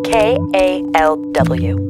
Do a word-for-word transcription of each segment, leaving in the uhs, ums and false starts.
K A L W.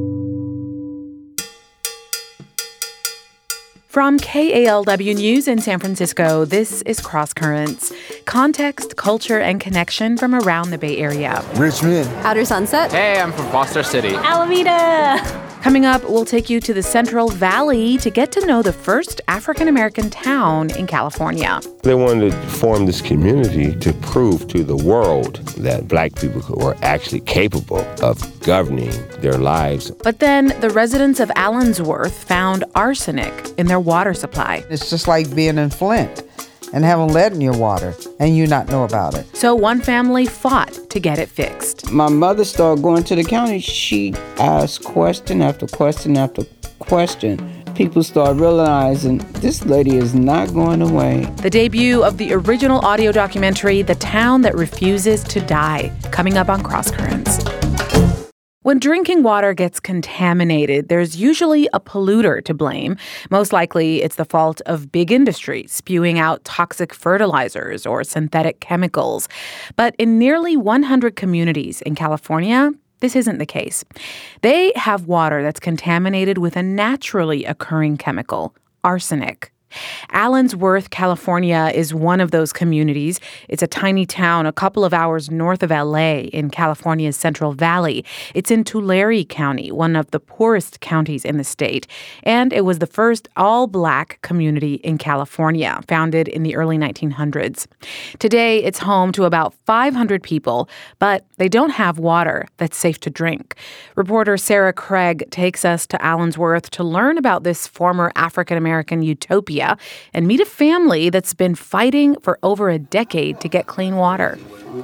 From K A L W News in San Francisco, this is Cross Currents. Context, culture, and connection from around the Bay Area. Richmond. Outer Sunset. Hey, I'm from Foster City. Alameda. Coming up, we'll take you to the Central Valley to get to know the first African-American town in California. They wanted to form this community to prove to the world that black people were actually capable of governing their lives. But then the residents of Allensworth found arsenic in their water supply. It's just like being in Flint and having lead in your water and you not know about it. So one family fought to get it fixed. My mother started going to the county. She asked question after question after question. People start realizing this lady is not going away. The debut of the original audio documentary, The Town That Refuses to Die, coming up on Cross Currents. When drinking water gets contaminated, there's usually a polluter to blame. Most likely, it's the fault of big industry spewing out toxic fertilizers or synthetic chemicals. But in nearly one hundred communities in California, this isn't the case. They have water that's contaminated with a naturally occurring chemical, arsenic. Allensworth, California, is one of those communities. It's a tiny town a couple of hours north of L A in California's Central Valley. It's in Tulare County, one of the poorest counties in the state. And it was the first all-black community in California, founded in the early nineteen hundreds. Today, it's home to about five hundred people, but they don't have water that's safe to drink. Reporter Sarah Craig takes us to Allensworth to learn about this former African-American utopia and meet a family that's been fighting for over a decade to get clean water.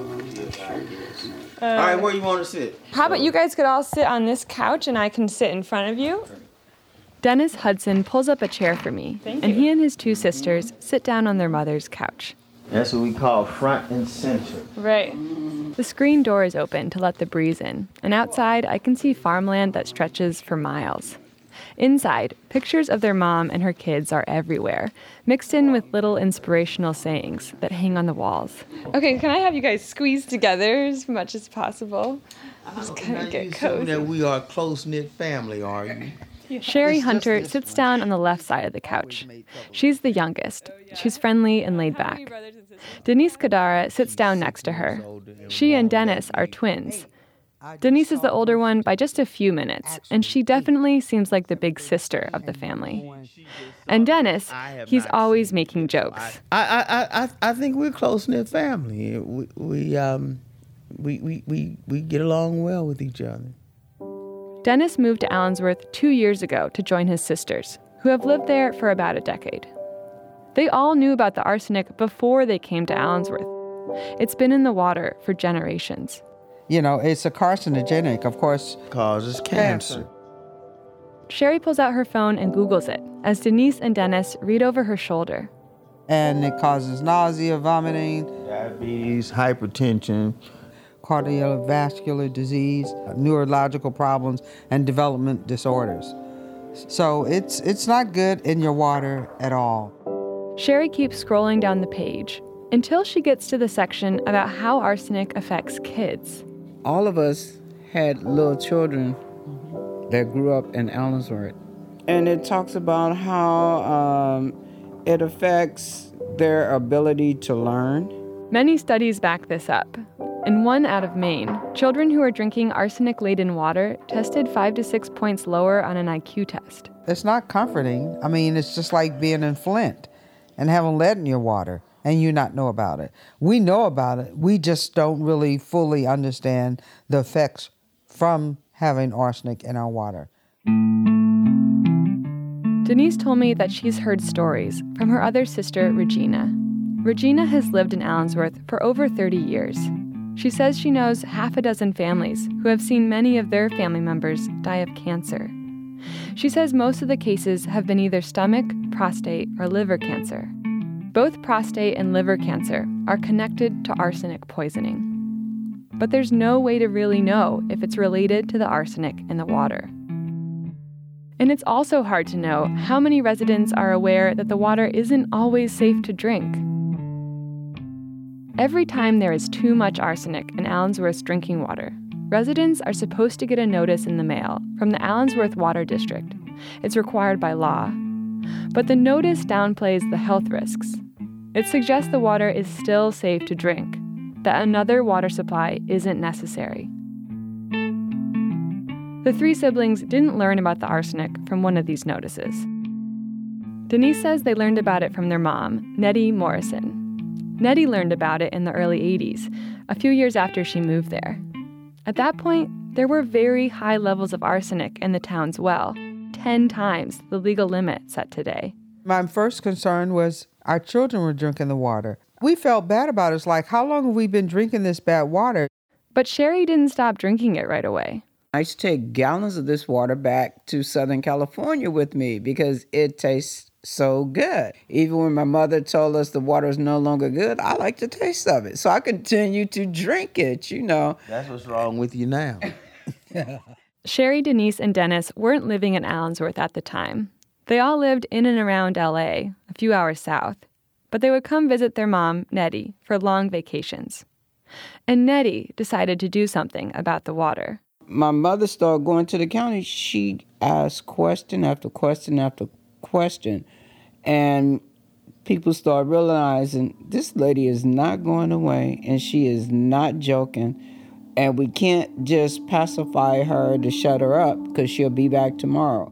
Uh, all right, where you want to sit? How about you guys could all sit on this couch and I can sit in front of you? Dennis Hudson pulls up a chair for me, Thank and you. he and his two sisters sit down on their mother's couch. That's what we call front and center. Right. The screen door is open to let the breeze in, and outside I can see farmland that stretches for miles. Inside, pictures of their mom and her kids are everywhere, mixed in with little inspirational sayings that hang on the walls. Okay, can I have you guys squeeze together as much as possible? Just kind Now of get you cozy. assume that we are a close-knit family, are you? Sherry Hunter sits down on the left side of the couch. She's the youngest. She's friendly and laid back. Denise Kadara sits down next to her. She and Dennis are twins. Denise is the older one by just a few minutes, and she definitely seems like the big sister of the family. And Dennis, he's always making jokes. I I I I think we're a close-knit family. We we um we we we, we get along well with each other. Dennis moved to Allensworth two years ago to join his sisters, who have lived there for about a decade. They all knew about the arsenic before they came to Allensworth. It's been in the water for generations. You know, it's a carcinogenic, of course. Causes cancer. Sherry pulls out her phone and Googles it as Denise and Dennis read over her shoulder. And it causes nausea, vomiting, Diabetes, hypertension, cardiovascular disease, neurological problems, and development disorders. So it's it's not good in your water at all. Sherry keeps scrolling down the page until she gets to the section about how arsenic affects kids. all of us had little children that grew up in Allensworth. And it talks about how um, it affects their ability to learn. Many studies back this up. In one out of Maine, children who are drinking arsenic-laden water tested five to six points lower on an I Q test. It's not comforting. I mean, it's just like being in Flint and having lead in your water and you not know about it. We know about it. We just don't really fully understand the effects from having arsenic in our water. Denise told me that she's heard stories from her other sister, Regina. Regina has lived in Allensworth for over thirty years. She says she knows half a dozen families who have seen many of their family members die of cancer. She says most of the cases have been either stomach, prostate, or liver cancer. Both prostate and liver cancer are connected to arsenic poisoning. But there's no way to really know if it's related to the arsenic in the water. And it's also hard to know how many residents are aware that the water isn't always safe to drink. Every time there is too much arsenic in Allensworth's drinking water, residents are supposed to get a notice in the mail from the Allensworth Water District. It's required by law. But the notice downplays the health risks. It suggests the water is still safe to drink, that another water supply isn't necessary. The three siblings didn't learn about the arsenic from one of these notices. Denise says they learned about it from their mom, Nettie Morrison. Nettie learned about it in the early eighties, a few years after she moved there. At that point, there were very high levels of arsenic in the town's well, ten times the legal limit set today. My first concern was our children were drinking the water. We felt bad about it. It's like, how long have we been drinking this bad water? But Sherry didn't stop drinking it right away. I used to take gallons of this water back to Southern California with me because it tastes so good. Even when my mother told us the water is no longer good, I like the taste of it. So I continue to drink it, you know. That's what's wrong with you now. Sherry, Denise, and Dennis weren't living in Allensworth at the time. They all lived in and around L A, a few hours south. But they would come visit their mom, Nettie, for long vacations. And Nettie decided to do something about the water. My mother started going to the county. She asked question after question after question. And people started realizing this lady is not going away and she is not joking. And we can't just pacify her to shut her up because she'll be back tomorrow.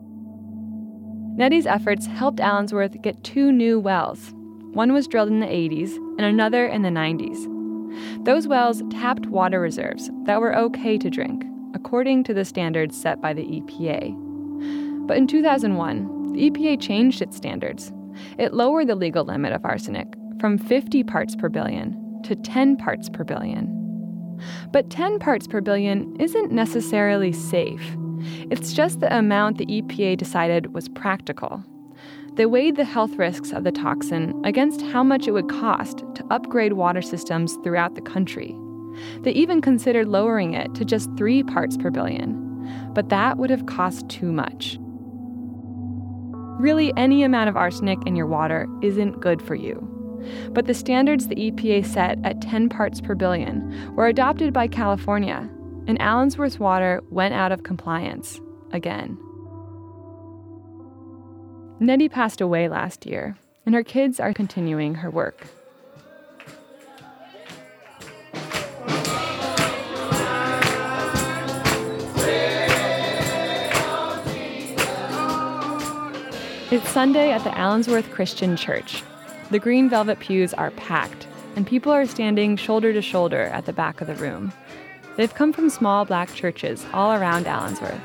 Nettie's efforts helped Allensworth get two new wells. One was drilled in the eighties and another in the nineties. Those wells tapped water reserves that were okay to drink, according to the standards set by the E P A. But in two thousand one, the E P A changed its standards. It lowered the legal limit of arsenic from fifty parts per billion to ten parts per billion. But ten parts per billion isn't necessarily safe. It's just the amount the E P A decided was practical. They weighed the health risks of the toxin against how much it would cost to upgrade water systems throughout the country. They even considered lowering it to just three parts per billion, but that would have cost too much. Really, any amount of arsenic in your water isn't good for you. But the standards the E P A set at ten parts per billion were adopted by California, and Allensworth water went out of compliance again. Nettie passed away last year, and her kids are continuing her work. It's Sunday at the Allensworth Christian Church. The green velvet pews are packed, and people are standing shoulder to shoulder at the back of the room. They've come from small black churches all around Allensworth.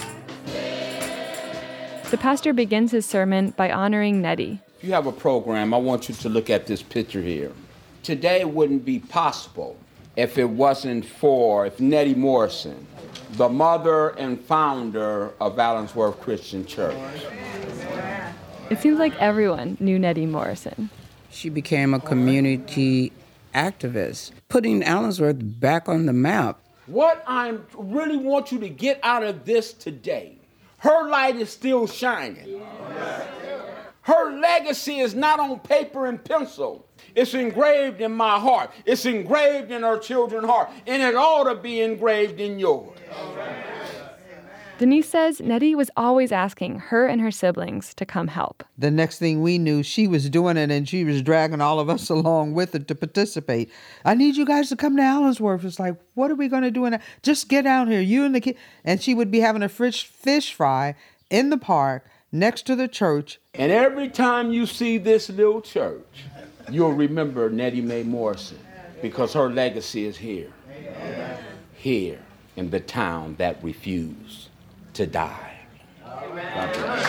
The pastor begins his sermon by honoring Nettie. If you have a program, I want you to look at this picture here. Today wouldn't be possible if it wasn't for if Nettie Morrison, the mother and founder of Allensworth Christian Church. It seems like everyone knew Nettie Morrison. She became a community activist, putting Allensworth back on the map. What I really want you to get out of this today, her light is still shining. Her legacy is not on paper and pencil. It's engraved in my heart. It's engraved in her children's heart. And it ought to be engraved in yours. Denise says Nettie was always asking her and her siblings to come help. The next thing we knew, she was doing it and she was dragging all of us along with her to participate. I need you guys to come to Allensworth. It's like, what are we going to do? In that? Just get out here, you and the kid. And she would be having a fish, fish fry in the park next to the church. And every time you see this little church, you'll remember Nettie Mae Morrison because her legacy is here. Here in the town that refused to die. God bless.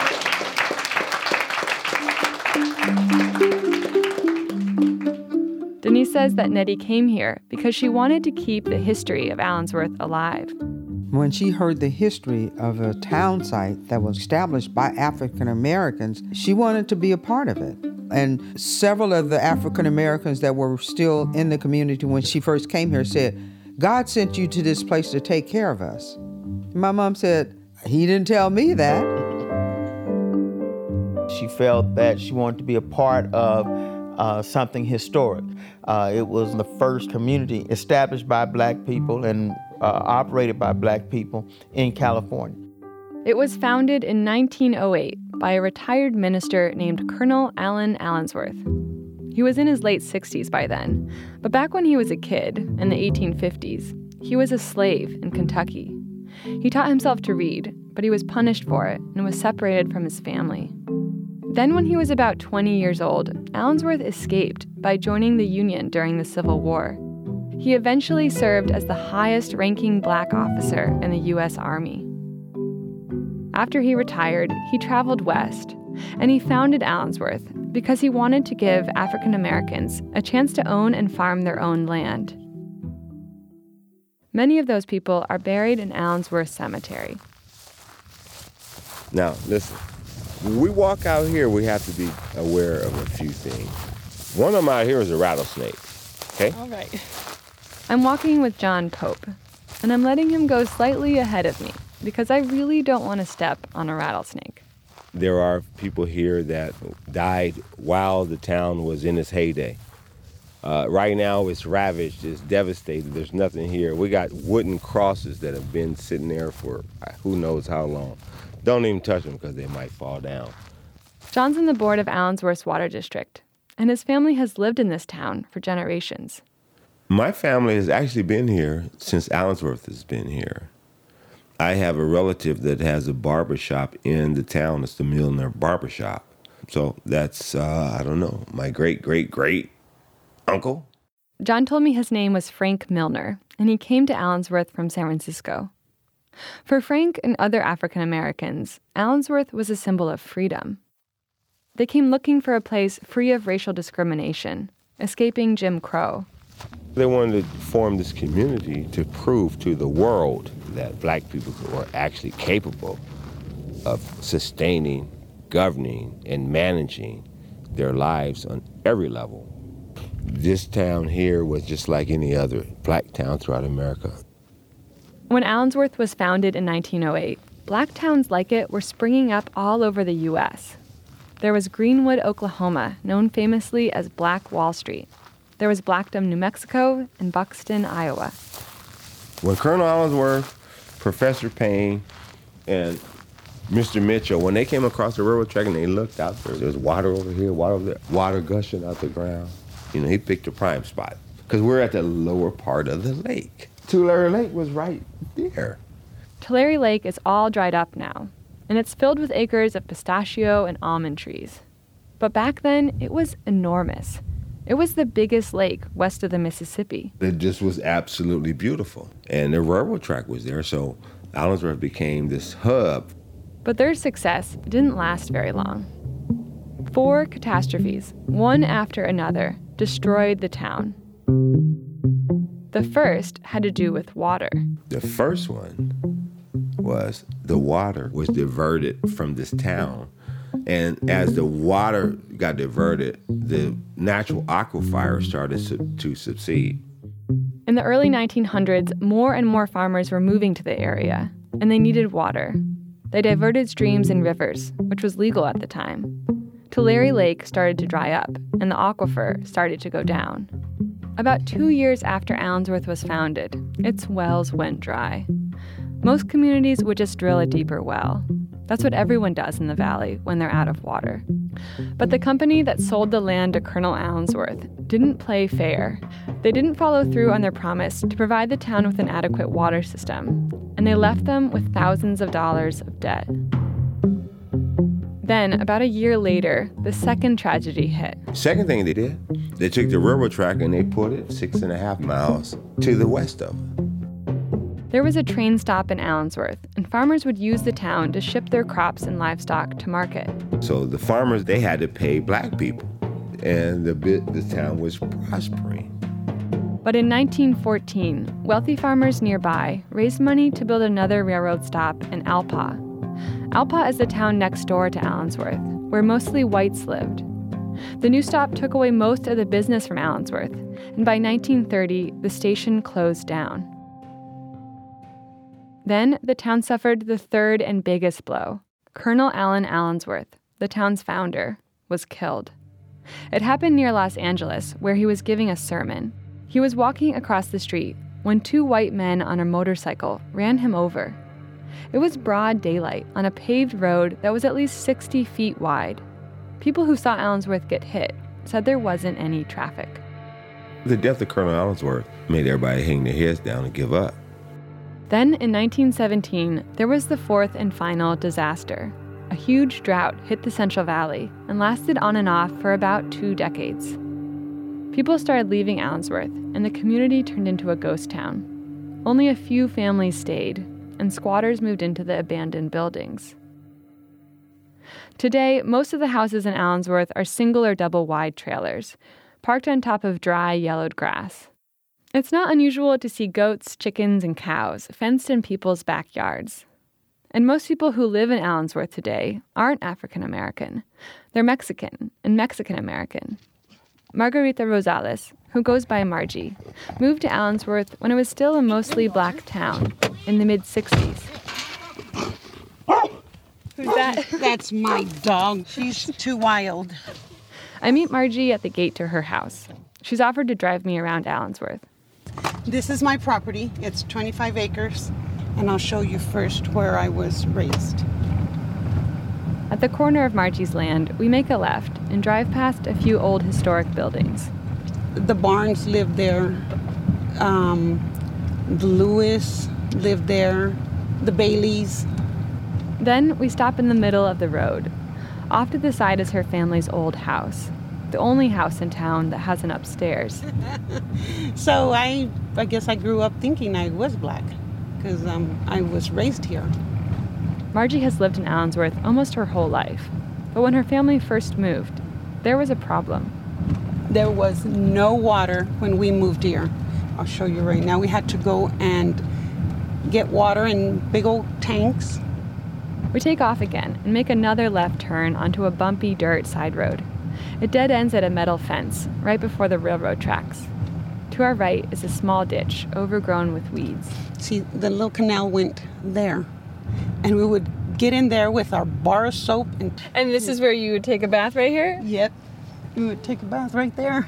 Denise says that Nettie came here because she wanted to keep the history of Allensworth alive. When she heard the history of a town site that was established by African Americans, she wanted to be a part of it. And several of the African Americans that were still in the community when she first came here said, God sent you to this place to take care of us. My mom said, he didn't tell me that. She felt that she wanted to be a part of uh, something historic. Uh, it was the first community established by black people, and uh, operated by black people in California. It was founded in nineteen oh eight by a retired minister named Colonel Allen Allensworth. He was in his late sixties by then, but back when he was a kid, in the eighteen fifties, he was a slave in Kentucky. He taught himself to read, but he was punished for it and was separated from his family. Then when he was about twenty years old, Allensworth escaped by joining the Union during the Civil War. He eventually served as the highest-ranking black officer in the U S Army. After he retired, he traveled west, and he founded Allensworth because he wanted to give African Americans a chance to own and farm their own land. Many of those people are buried in Allensworth Cemetery. Now, listen, when we walk out here, we have to be aware of a few things. One of them out here is a rattlesnake, okay? All right. I'm walking with John Pope, and I'm letting him go slightly ahead of me because I really don't want to step on a rattlesnake. There are people here that died while the town was in its heyday. Uh, right now, it's ravaged, it's devastated. There's nothing here. We got wooden crosses that have been sitting there for who knows how long. Don't even touch them because they might fall down. John's on the board of Allensworth's Water District, and his family has lived in this town for generations. My family has actually been here since Allensworth has been here. I have a relative that has a barber shop in the town. It's the Milner Barber Shop. So that's, uh, I don't know, my great-great-great uncle. John told me his name was Frank Milner, and he came to Allensworth from San Francisco. For Frank and other African Americans, Allensworth was a symbol of freedom. They came looking for a place free of racial discrimination, escaping Jim Crow. They wanted to form this community to prove to the world that black people were actually capable of sustaining, governing, and managing their lives on every level. This town here was just like any other black town throughout America. When Allensworth was founded in nineteen oh eight, black towns like it were springing up all over the U S. There was Greenwood, Oklahoma, known famously as Black Wall Street. There was Blackdom, New Mexico, and Buxton, Iowa. When Colonel Allensworth, Professor Payne, and Mister Mitchell, when they came across the railroad track and they looked out there, there's water over here, water over there, water gushing out the ground. You know, he picked a prime spot because we're at the lower part of the lake. Tulare Lake was right there. Tulare Lake is all dried up now, and it's filled with acres of pistachio and almond trees. But back then, it was enormous. It was the biggest lake west of the Mississippi. It just was absolutely beautiful. And the railroad track was there, so Allensworth became this hub. But their success didn't last very long. Four catastrophes, one after another, destroyed the town. The first had to do with water. The first one was the water was diverted from this town. And as the water got diverted, the natural aquifer started to, to subside. In the early nineteen hundreds, more and more farmers were moving to the area, and they needed water. They diverted streams and rivers, which was legal at the time. Tulare Lake started to dry up, and the aquifer started to go down. About two years after Allensworth was founded, its wells went dry. Most communities would just drill a deeper well. That's what everyone does in the valley when they're out of water. But the company that sold the land to Colonel Allensworth didn't play fair. They didn't follow through on their promise to provide the town with an adequate water system, and they left them with thousands of dollars of debt. Then, about a year later, the second tragedy hit. Second thing they did, they took the railroad track and they put it six and a half miles to the west of it. There was a train stop in Allensworth, and farmers would use the town to ship their crops and livestock to market. So the farmers, they had to pay black people, and the bit, the town was prospering. But in nineteen fourteen, wealthy farmers nearby raised money to build another railroad stop in Alpa. Alpa is the town next door to Allensworth, where mostly whites lived. The new stop took away most of the business from Allensworth, and by nineteen thirty, the station closed down. Then the town suffered the third and biggest blow. Colonel Allen Allensworth, the town's founder, was killed. It happened near Los Angeles, where he was giving a sermon. He was walking across the street when two white men on a motorcycle ran him over. It was broad daylight on a paved road that was at least sixty feet wide. People who saw Allensworth get hit said there wasn't any traffic. The death of Colonel Allensworth made everybody hang their heads down and give up. Then, in nineteen seventeen, there was the fourth and final disaster. A huge drought hit the Central Valley and lasted on and off for about two decades. People started leaving Allensworth, and the community turned into a ghost town. Only a few families stayed, and squatters moved into the abandoned buildings. Today, most of the houses in Allensworth are single or double-wide trailers, parked on top of dry, yellowed grass. It's not unusual to see goats, chickens, and cows fenced in people's backyards. And most people who live in Allensworth today aren't African American. They're Mexican and Mexican American. Margarita Rosales, who goes by Margie, moved to Allensworth when it was still a mostly black town in the mid-sixties. Who's that? That's my dog. She's too wild. I meet Margie at the gate to her house. She's offered to drive me around Allensworth. This is my property. It's twenty-five acres. And I'll show you first where I was raised. At the corner of Margie's land, we make a left and drive past a few old historic buildings. The Barnes lived there. Um, the Lewis lived there. The Baileys. Then we stop in the middle of the road. Off to the side is her family's old house, the only house in town that has an upstairs. So I, I guess I grew up thinking I was black. Because um, I was raised here. Margie has lived in Allensworth almost her whole life. But when her family first moved, there was a problem. There was no water when we moved here. I'll show you right now. We had to go and get water in big old tanks. We take off again and make another left turn onto a bumpy dirt side road. It dead ends at a metal fence right before the railroad tracks. To our right is a small ditch overgrown with weeds. See, the little canal went there. And we would get in there with our bar of soap. And, and this is where you would take a bath right here? Yep. We would take a bath right there.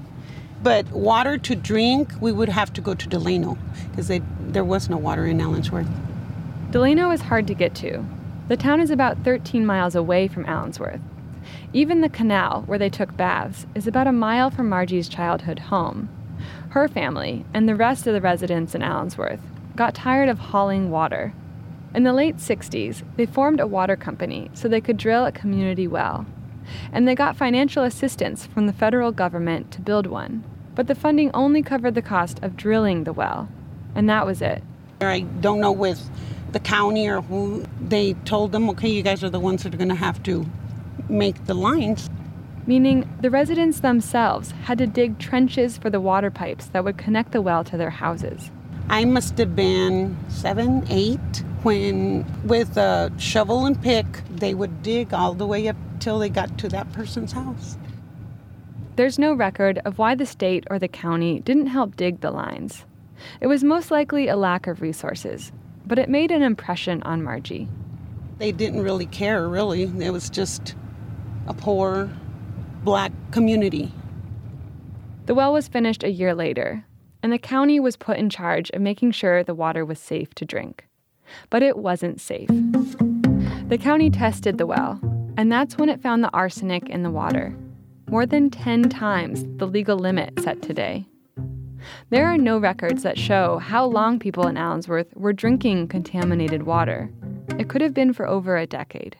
But water to drink, we would have to go to Delano because there was no water in Allensworth. Delano is hard to get to. The town is about thirteen miles away from Allensworth. Even the canal, where they took baths, is about a mile from Margie's childhood home. Her family, and the rest of the residents in Allensworth, got tired of hauling water. In the late sixties, they formed a water company so they could drill a community well. And they got financial assistance from the federal government to build one. But the funding only covered the cost of drilling the well. And that was it. I don't know with the county or who, they told them, okay, you guys are the ones that are going to have to make the lines. Meaning the residents themselves had to dig trenches for the water pipes that would connect the well to their houses. I must have been seven, eight, when with a shovel and pick, they would dig all the way up till they got to that person's house. There's no record of why the state or the county didn't help dig the lines. It was most likely a lack of resources, but it made an impression on Margie. They didn't really care, really. It was just a poor black community. The well was finished a year later, and the county was put in charge of making sure the water was safe to drink. But it wasn't safe. The county tested the well, and that's when it found the arsenic in the water, more than ten times the legal limit set today. There are no records that show how long people in Allensworth were drinking contaminated water. It could have been for over a decade.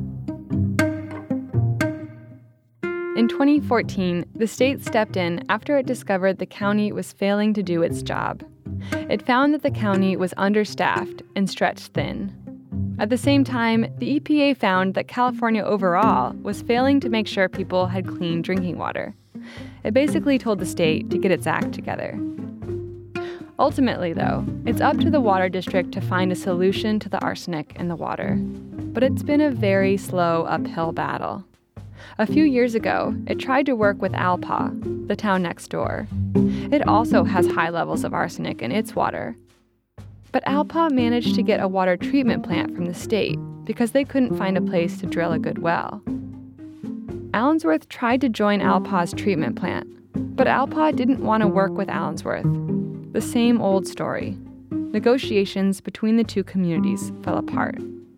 In twenty fourteen, the state stepped in after it discovered the county was failing to do its job. It found that the county was understaffed and stretched thin. At the same time, the E P A found that California overall was failing to make sure people had clean drinking water. It basically told the state to get its act together. Ultimately, though, it's up to the water district to find a solution to the arsenic in the water. But it's been a very slow uphill battle. A few years ago, it tried to work with Alpa, the town next door. It also has high levels of arsenic in its water. But Alpa managed to get a water treatment plant from the state because they couldn't find a place to drill a good well. Allensworth tried to join Alpa's treatment plant, but Alpa didn't want to work with Allensworth. the same old story. Negotiations between the two communities fell apart.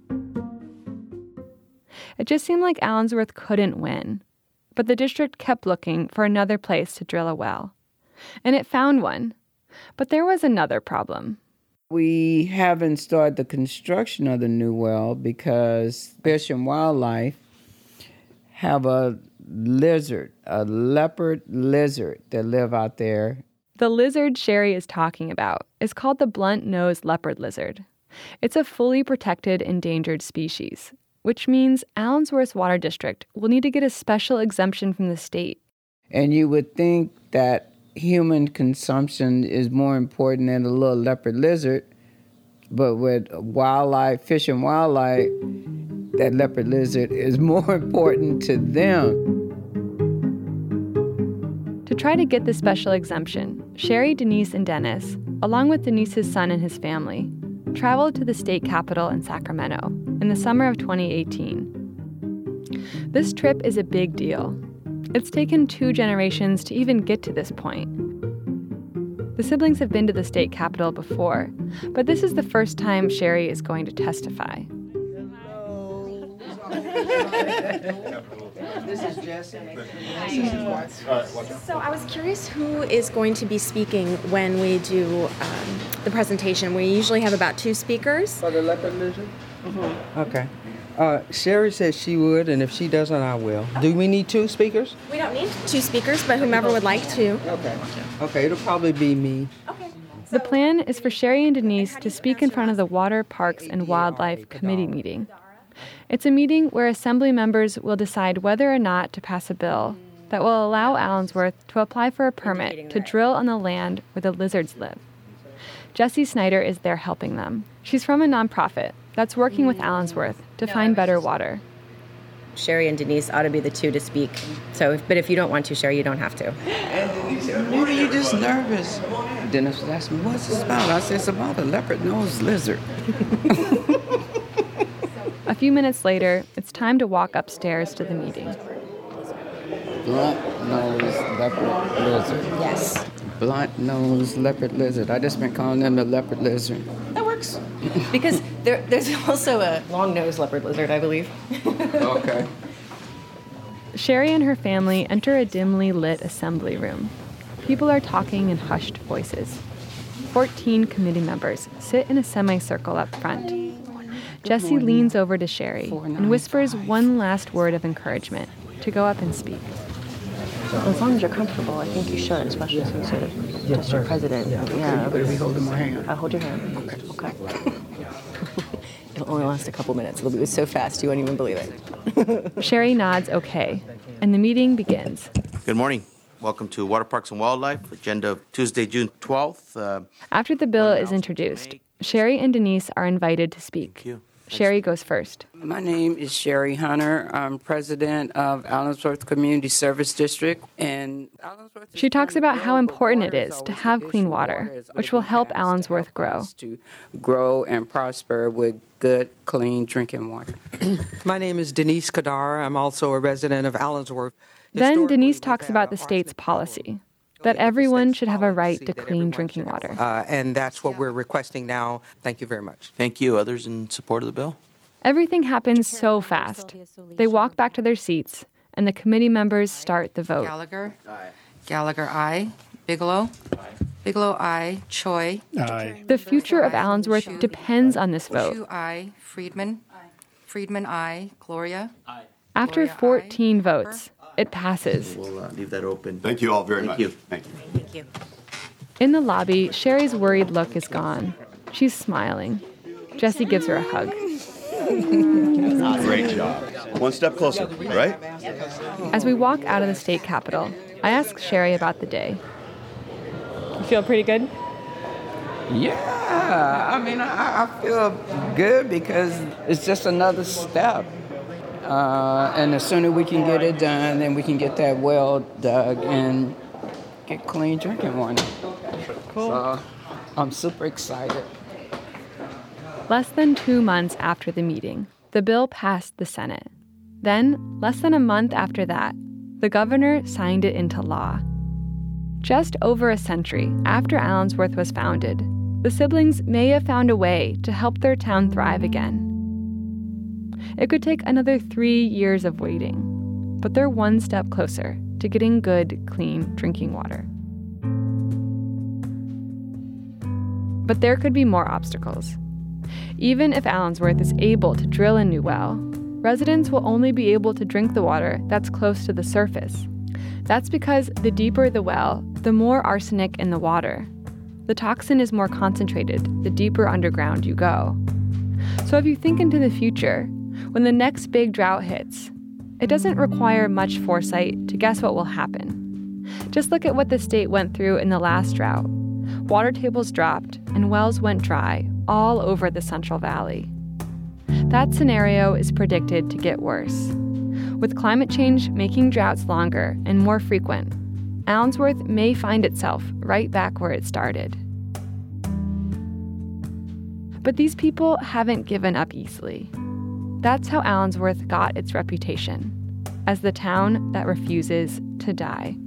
It just seemed like Allensworth couldn't win, but the district kept looking for another place to drill a well. And it found one. But there was another problem. We haven't started the construction of the new well because Fish and Wildlife have a lizard, a leopard lizard that live out there. The lizard Sherry is talking about is called the blunt-nosed leopard lizard. It's a fully protected endangered species, which means Allensworth's water district will need to get a special exemption from the state. And you would think that human consumption is more important than a little leopard lizard, but with wildlife, fish and wildlife, that leopard lizard is more important to them. To try to get the special exemption, Sherry, Denise, and Dennis, along with Denise's son and his family, traveled to the state capitol in Sacramento in the summer of twenty eighteen. This trip is a big deal. It's taken two generations to even get to this point. The siblings have been to the state capitol before, but this is the first time Sherry is going to testify. This is Jess. So I was curious who is going to be speaking when we do um, the presentation. We usually have about two speakers. For the leopard lizard? Mm-hmm. Okay. Uh, Sherry said she would, and if she doesn't, I will. Do we need two speakers? We don't need two speakers, but whomever would like to. Okay. Okay, it'll probably be me. Okay. The plan is for Sherry and Denise to speak in front of the Water, Parks, and Wildlife Committee meeting. It's a meeting where assembly members will decide whether or not to pass a bill that will allow Allensworth to apply for a permit to drill on the land where the lizards live. Jessie Snyder is there helping them. She's from a nonprofit that's working with Allensworth to find better water. Sherry and Denise ought to be the two to speak. So, if, but if you don't want to, Sherry, you don't have to. Maybe you're just nervous. Dennis was asking me, what's this about? I said, it's about a leopard-nosed lizard. A few minutes later, it's time to walk upstairs to the meeting. Blunt-nosed leopard lizard. Yes. Blunt-nosed leopard lizard. I just been calling them the leopard lizard. That works. Because there, there's also a long-nosed leopard lizard, I believe. Okay. Sherry and her family enter a dimly lit assembly room. People are talking in hushed voices. Fourteen committee members sit in a semicircle up front. Jessie leans over to Sherry and whispers one last word of encouragement to go up and speak. As long as you're comfortable, I think you should, especially since you're yeah, district president. Yeah, yeah. Better be holding my hand. I'll hold your hand. Okay. Okay. It'll only last a couple minutes. It'll be so fast you won't even believe it. Sherry nods okay, and the meeting begins. Good morning. Welcome to Water, Parks, and Wildlife, agenda of Tuesday, June twelfth. Uh, After the bill is introduced, Sherry and Denise are invited to speak. Thank you. Sherry goes first. My name is Sherry Hunter. I'm president of Allensworth Community Service District. And Allensworth she talks about how important it is to have clean water, which will help Allensworth grow. To grow and prosper with good, clean drinking water. My name is Denise Kadar. I'm also a resident of Allensworth. Then Denise talks about the state's policy, that everyone should have a right to clean drinking water. Uh, and that's what we're requesting now. Thank you very much. Thank you. Others in support of the bill? Everything happens so fast. They walk back to their seats, and the committee members start the vote. Gallagher? Aye. Gallagher, aye. Bigelow? Aye. Bigelow, aye. Choi? Aye. The future of Allensworth depends on this vote. Chu, aye. Friedman? Aye. Friedman, aye. Gloria? Aye. After fourteen votes, it passes. We'll uh, leave that open. Thank you all very Thank much. You. Thank you. Thank you. In the lobby, Sherry's worried look is gone. She's smiling. Jessie gives her a hug. Great job. One step closer, right? As we walk out of the state capitol, I ask Sherry about the day. You feel pretty good? Yeah, I mean, I, I feel good because it's just another step. Uh, and the sooner we can get it done, then we can get that well dug and get clean drinking water. Cool. So I'm super excited. Less than two months after the meeting, the bill passed the Senate. Then, less than a month after that, the governor signed it into law. Just over a century after Allensworth was founded, the siblings may have found a way to help their town thrive again. It could take another three years of waiting, but they're one step closer to getting good, clean drinking water. But there could be more obstacles. Even if Allensworth is able to drill a new well, residents will only be able to drink the water that's close to the surface. That's because the deeper the well, the more arsenic in the water. The toxin is more concentrated the deeper underground you go. So if you think into the future, when the next big drought hits, it doesn't require much foresight to guess what will happen. Just look at what the state went through in the last drought. Water tables dropped and wells went dry all over the Central Valley. That scenario is predicted to get worse. With climate change making droughts longer and more frequent, Allensworth may find itself right back where it started. But these people haven't given up easily. That's how Allensworth got its reputation, as the town that refuses to die.